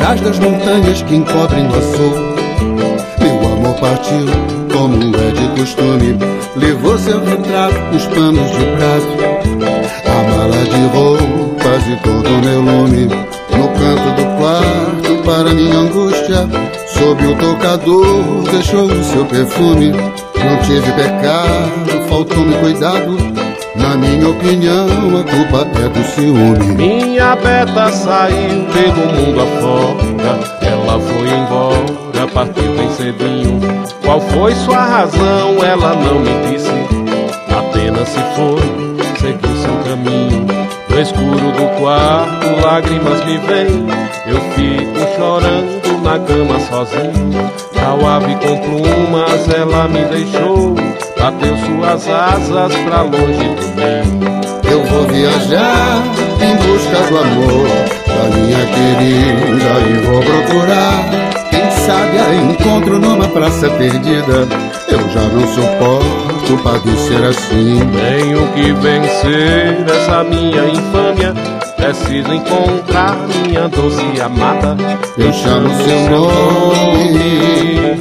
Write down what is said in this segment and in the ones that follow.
atrás das montanhas que encobrem o açougue. Meu amor partiu, como é de costume, levou seu retrato nos panos de prato, a mala de roupas e todo o meu lume. No canto do quarto, para minha angústia, sob o tocador deixou o seu perfume. Não tive pecado, faltou-me cuidado. Na minha opinião, a culpa é do ciúme. Minha Beta saiu pelo mundo afora, ela foi embora, partiu bem cedinho. Qual foi sua razão, ela não me disse, apenas se foi, seguiu seu caminho. No escuro do quarto, lágrimas me vêm, eu fico chorando na cama sozinho. Tal ave com plumas, ela me deixou, bateu suas asas pra longe do ninho. Eu vou viajar em busca do amor da minha querida e vou procurar. Quem sabe a encontro numa praça perdida. Eu já não suporto padecer assim. Tenho que vencer essa minha infâmia, preciso encontrar minha doce amada. Eu chamo seu nome,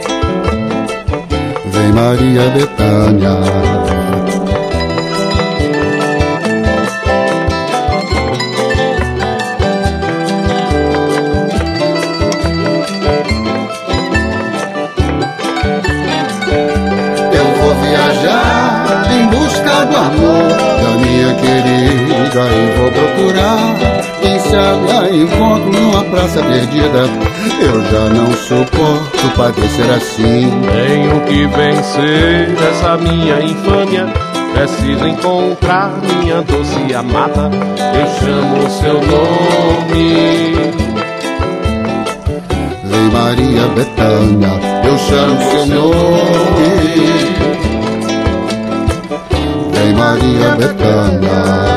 vem Maria Bethânia. Em busca do amor da minha querida e vou procurar. Quem sabe a encontro numa praça perdida. Eu já não suporto padecer assim. Tenho que vencer essa minha infâmia, preciso encontrar minha doce amada. Eu chamo o seu nome, vem Maria Bethânia. Eu chamo seu nome, vem Maria Bethânia.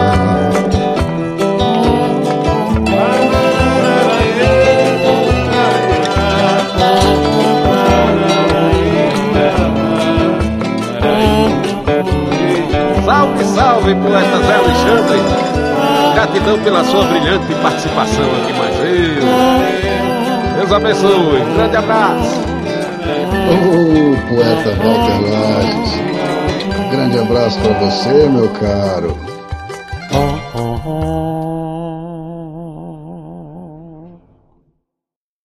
Salve, salve, poeta Zé Alexandre. Gratidão pela sua brilhante participação aqui, mais eu. Deus abençoe, grande abraço. Poeta Walter Lages, grande abraço para você, meu caro.